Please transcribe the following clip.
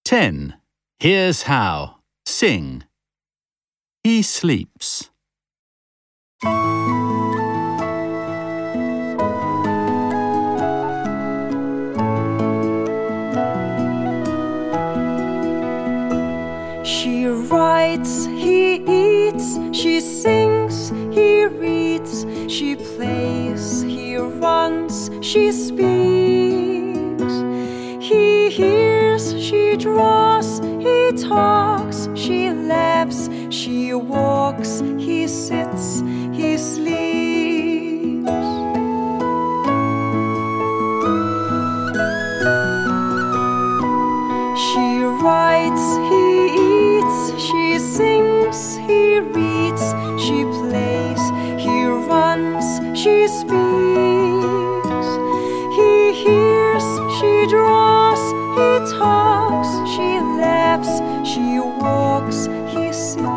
10. Here's how. Sing. He sleeps. She writes, he eats, she sings, he reads, she plays, he runs, she speaks. He hears, she draws, he talks, she laughs, she walks, he sits, he sleeps. She writes, he eats, she sings, he reads, she plays, he runs, she speaks. He hears, she draws, he talks, she laughs, she walks, he sits.